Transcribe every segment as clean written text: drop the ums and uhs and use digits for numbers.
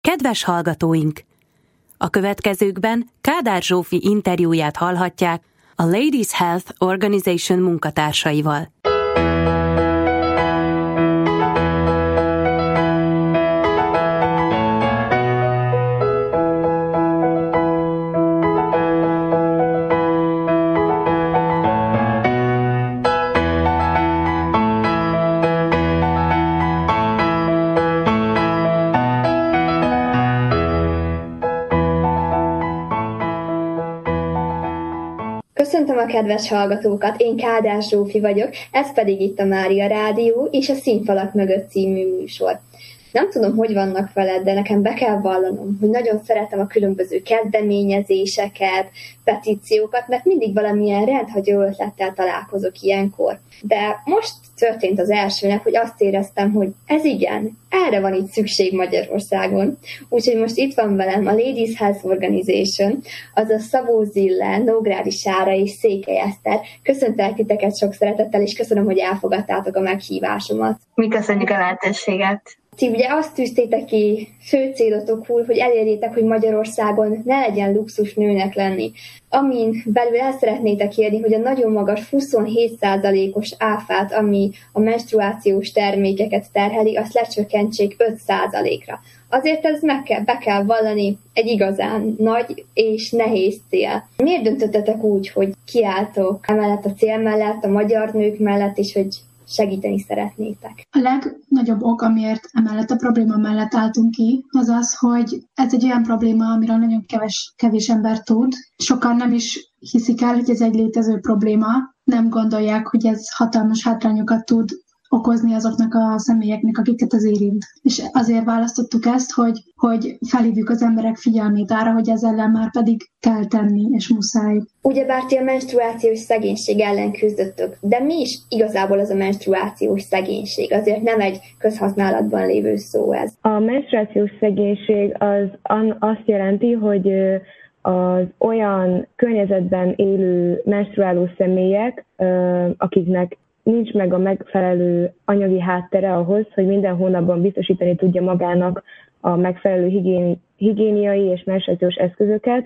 Kedves hallgatóink! A következőkben Kádár Zsófi interjúját hallhatják a Ladies Health Organization munkatársaival. Köszöntöm a kedves hallgatókat, én Kádár Zsófi vagyok, ez pedig itt a Mária Rádió és a Színfalak mögött című műsor. Nem tudom, hogy vannak veled, de nekem be kell vallanom, hogy nagyon szeretem a különböző kezdeményezéseket, petíciókat, mert mindig valamilyen rendhagyó ötlettel találkozok ilyenkor. De most történt az elsőnek, hogy azt éreztem, hogy ez igen, erre van itt szükség Magyarországon. Úgyhogy most itt van velem a Ladies Health Organization, azaz Szabó Zille, Nógrádi Sára és Székely Eszter. Köszöntelek titeket sok szeretettel, és köszönöm, hogy elfogadtátok a meghívásomat. Mi köszönjük a lehetőséget. Ti ugye azt tűztétek ki fő célotokul, hogy elérjétek, hogy Magyarországon ne legyen luxus nőnek lenni. Amin belül el szeretnétek érni, hogy a nagyon magas 27%-os áfát, ami a menstruációs termékeket terheli, azt lecsökkentsék 5%-ra. Azért ez be kell vallani egy igazán nagy és nehéz cél. Miért döntöttetek úgy, hogy kiálltok emellett a cél mellett, a magyar nők mellett, és hogy segíteni szeretnétek? A legnagyobb ok, amiért emellett a probléma mellett álltunk ki, az az, hogy ez egy olyan probléma, amiről nagyon kevés ember tud. Sokan nem is hiszik el, hogy ez egy létező probléma. Nem gondolják, hogy ez hatalmas hátrányokat tud okozni azoknak a személyeknek, akiket ez érint. És azért választottuk ezt, hogy felhívjuk az emberek figyelmét arra, hogy ezzel ellen már pedig kell tenni, és muszáj. Ugyebár ti a menstruációs szegénység ellen küzdöttök, de mi is igazából az a menstruációs szegénység? Azért nem egy közhasználatban lévő szó ez. A menstruációs szegénység az azt jelenti, hogy az olyan környezetben élő menstruáló személyek, akiknek nincs meg a megfelelő anyagi háttere ahhoz, hogy minden hónapban biztosítani tudja magának a megfelelő higiéniai és menstruációs eszközöket.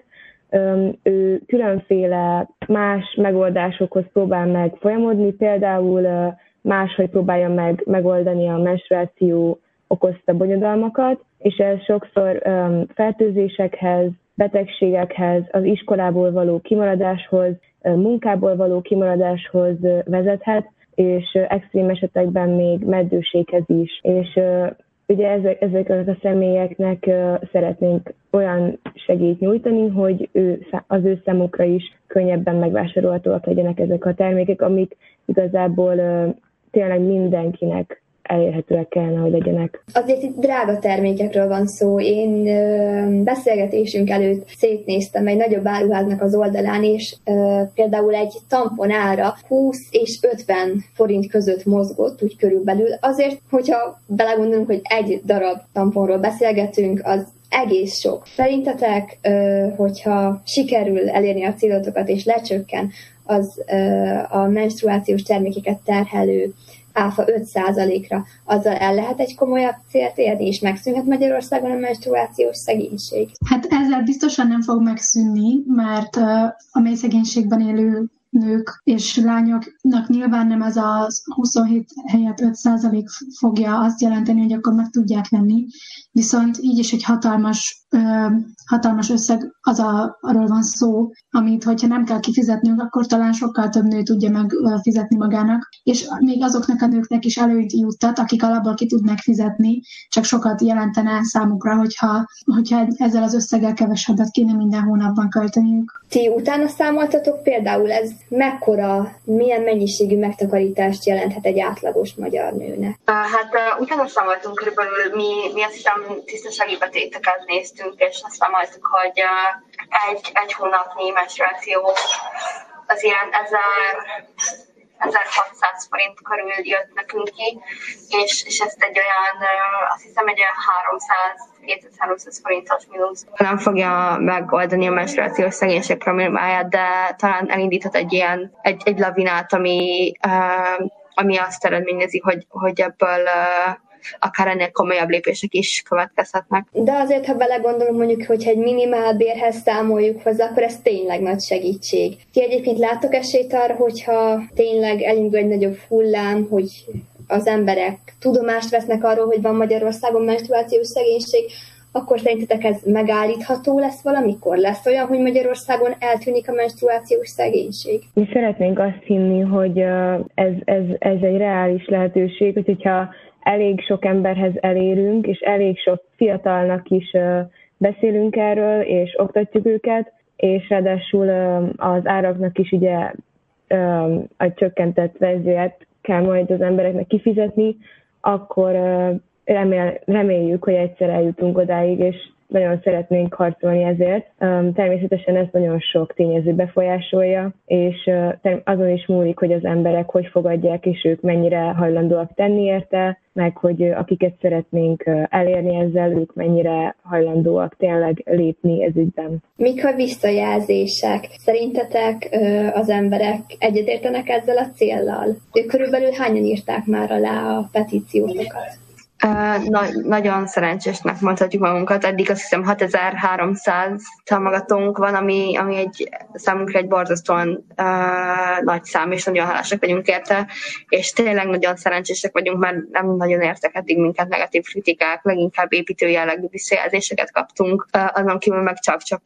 Ő különféle más megoldásokhoz próbál meg folyamodni, például máshogy próbálja meg megoldani a menstruáció okozta bonyodalmakat, és ez sokszor fertőzésekhez, betegségekhez, az iskolából való kimaradáshoz, munkából való kimaradáshoz vezethet, és extrém esetekben még meddőséghez is. És ugye ezeknek a személyeknek szeretnénk olyan segélyt nyújtani, hogy az ő számukra is könnyebben megvásárolhatóak legyenek ezek a termékek, amik igazából tényleg mindenkinek elérhetőek kellene, hogy legyenek. Azért itt drága termékekről van szó. Én beszélgetésünk előtt szétnéztem egy nagyobb áruháznak az oldalán, és például egy tampon ára 20 és 50 forint között mozgott, úgy körülbelül. Azért, hogyha belegondolunk, hogy egy darab tamponról beszélgetünk, az egész sok. Szerintetek, hogyha sikerül elérni a célotokat és lecsökken az a menstruációs termékeket terhelő áfa 5%-ra, azzal el lehet egy komolyabb célt érni, és megszűnhet Magyarországon a menstruációs szegénység? Hát ezzel biztosan nem fog megszűnni, mert a mély szegénységben élő nők és lányoknak nyilván nem ez a 27 helyett 5% fogja azt jelenteni, hogy akkor meg tudják venni, viszont így is egy hatalmas összeg arról van szó, amit, hogyha nem kell kifizetnünk, akkor talán sokkal több nő tudja megfizetni magának, és még azoknak a nőknek is előnyt juttat, akik alapból ki tudnak fizetni, csak sokat jelentene számukra, hogyha ezzel az összeggel kevesebbet kéne minden hónapban költeniük. Ti utána számoltatok például, ez milyen mennyiségű megtakarítást jelenthet egy átlagos magyar nőnek? Hát utána számoltunk körülbelül, mi azt hiszem tisztasági betéteket néztünk, és azt számoltuk, hogy egy hónapnyi menstruáció az ilyen 1600 forint körül jött nekünk ki, és ezt egy olyan, azt hiszem egy olyan 200-300 forintos mínusz nem fogja megoldani a menstruációs szegénység problémáját, de talán elindíthat egy lavinát, ami azt eredményezi, hogy ebből akár ennél komolyabb lépések is következhetnek. De azért, ha belegondolunk mondjuk, hogyha egy minimálbérhez számoljuk hozzá, akkor ez tényleg nagy segítség. Ti egyébként látok esélyt arra, hogyha tényleg elindul egy nagyobb hullám, hogy az emberek tudomást vesznek arról, hogy van Magyarországon menstruációs szegénység, akkor szerintetek ez megállítható lesz valamikor? Lesz olyan, hogy Magyarországon eltűnik a menstruációs szegénység? Mi szeretnénk azt hinni, hogy ez egy reális lehetőség, hogyha elég sok emberhez elérünk, és elég sok fiatalnak is beszélünk erről, és oktatjuk őket, és ráadásul az áraknak is ugye a csökkentett verzióját kell majd az embereknek kifizetni, akkor reméljük, hogy egyszer eljutunk odáig, és nagyon szeretnénk harcolni ezért. Természetesen ez nagyon sok tényező befolyásolja, és azon is múlik, hogy az emberek hogy fogadják, és ők mennyire hajlandóak tenni érte, meg hogy akiket szeretnénk elérni ezzel, ők mennyire hajlandóak tényleg lépni ez ügyben. Mik a visszajelzések? Szerintetek az emberek egyetértenek ezzel a céllal? Ők körülbelül hányan írták már alá a petíciótokat? Nagyon szerencsésnek mondhatjuk magunkat. Eddig azt hiszem 6300 támogatónk van, ami számunkra egy borzasztóan nagy szám, és nagyon hálásak vagyunk érte, és tényleg nagyon szerencsések vagyunk, mert nem nagyon értek eddig minket negatív kritikák, leginkább építő jellegű visszajelzéseket kaptunk, azon kívül meg csak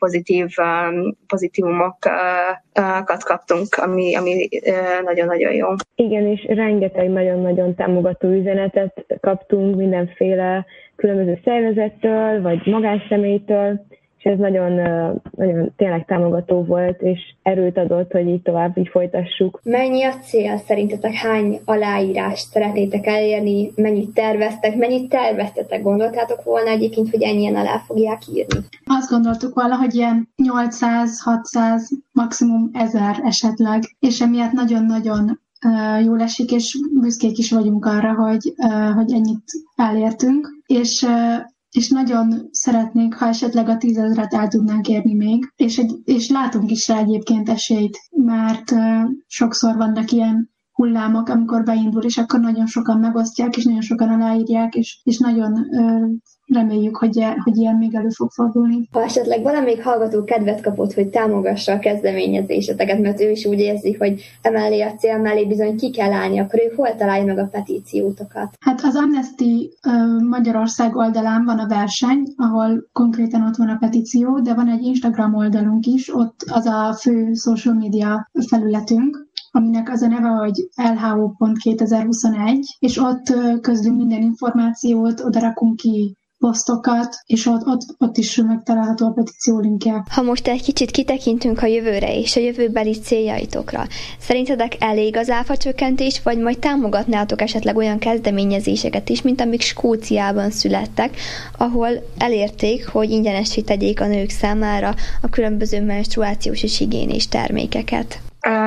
pozitívumokat kaptunk, ami nagyon-nagyon jó. Igen, és rengeteg nagyon-nagyon támogató üzenetet kaptunk mindenféle különböző szervezettől, vagy magánszemélytől, és ez nagyon, nagyon tényleg támogató volt, és erőt adott, hogy így tovább így folytassuk. Mennyi a cél szerintetek? Hány aláírást szeretnétek elérni? Mennyit terveztetek? Gondoltátok volna egyébként, hogy ennyien alá fogják írni? Azt gondoltuk valahogy ilyen 800-600, maximum 1000 esetleg, és emiatt nagyon-nagyon jól esik, és büszkék is vagyunk arra, hogy ennyit elértünk, és nagyon szeretnénk, ha esetleg a 10 000-et el tudnánk érni még, és látunk is rá egyébként esélyt, mert sokszor vannak ilyen hullámok, amikor beindul, és akkor nagyon sokan megosztják, és nagyon sokan aláírják, és nagyon reméljük, hogy ilyen még elő fog fordulni. Ha esetleg valamelyik hallgató kedvet kapott, hogy támogassa a kezdeményezéseteket, mert ő is úgy érzi, hogy emellé a cél mellé bizony ki kell állni, akkor ő hol találja meg a petíciótokat? Hát az Amnesty Magyarország oldalán van a verseny, ahol konkrétan ott van a petíció, de van egy Instagram oldalunk is, ott az a fő social media felületünk, aminek az a neve, hogy lho.2021, és ott közlünk minden információt, oda rakunk ki posztokat, és ott is megtalálható a petíció linkje. Ha most egy kicsit kitekintünk a jövőre és a jövőbeli céljaitokra, szerintetek elég az áfacsökkentés, vagy majd támogatnátok esetleg olyan kezdeményezéseket is, mint amik Skóciában születtek, ahol elérték, hogy ingyenessé tegyék a nők számára a különböző menstruációs és higiénés termékeket?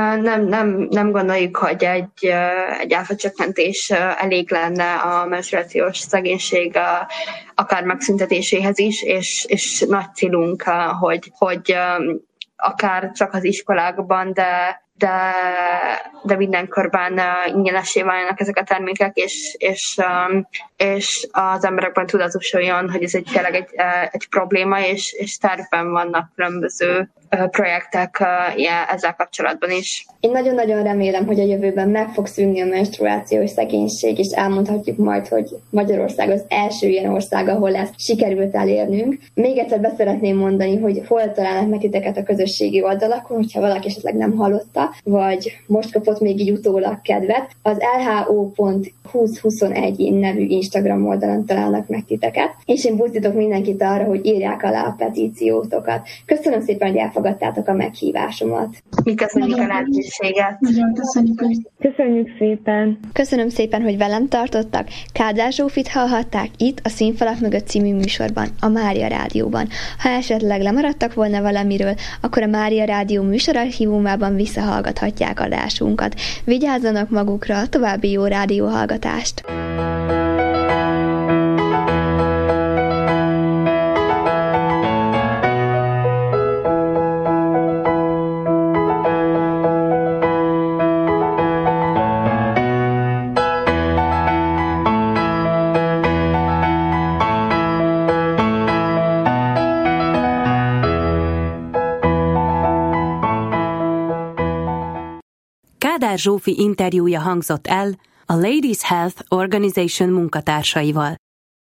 Nem gondoljuk, hogy egy áfacsökkentés elég lenne a menstruációs szegénység akár megszüntetéséhez is, és nagy célunk, hogy akár csak az iskolákban, de minden körben ingyenessé váljanak ezek a termékek, és az emberekben tudatosuljon, hogy ez tényleg egy probléma, és tervben vannak különböző projektek ezzel kapcsolatban is. Én nagyon-nagyon remélem, hogy a jövőben meg fog szűnni a menstruációs szegénység, és elmondhatjuk majd, hogy Magyarország az első ilyen ország, ahol ezt sikerült elérnünk. Még egyszer be szeretném mondani, hogy hol találnak meg titeket a közösségi oldalakon, hogyha valaki esetleg nem hallotta, vagy most kapott még így utólag kedvet. Az lho.2021 nevű Instagram oldalon találnak meg titeket, és én buzdítok mindenkit arra, hogy írják alá a petíciótokat. Köszönöm szépen, hogy elfogadtátok a meghívásomat. Mi köszönjük a lehetőséget. Nagyon köszönjük. Köszönjük szépen. Köszönöm szépen, hogy velem tartottak. Kádár Zsófit hallhatták itt a Színfalak mögött című műsorban, a Mária Rádióban. Ha esetleg lemaradtak volna valamiről, akkor a Mária Rádió műsorarchívumában visszahallgathatják adásunkat. Vigyázzanak magukra, további jó rádióhallgatást! Kádár Zsófi interjúja hangzott el a Ladies Health Organization munkatársaival.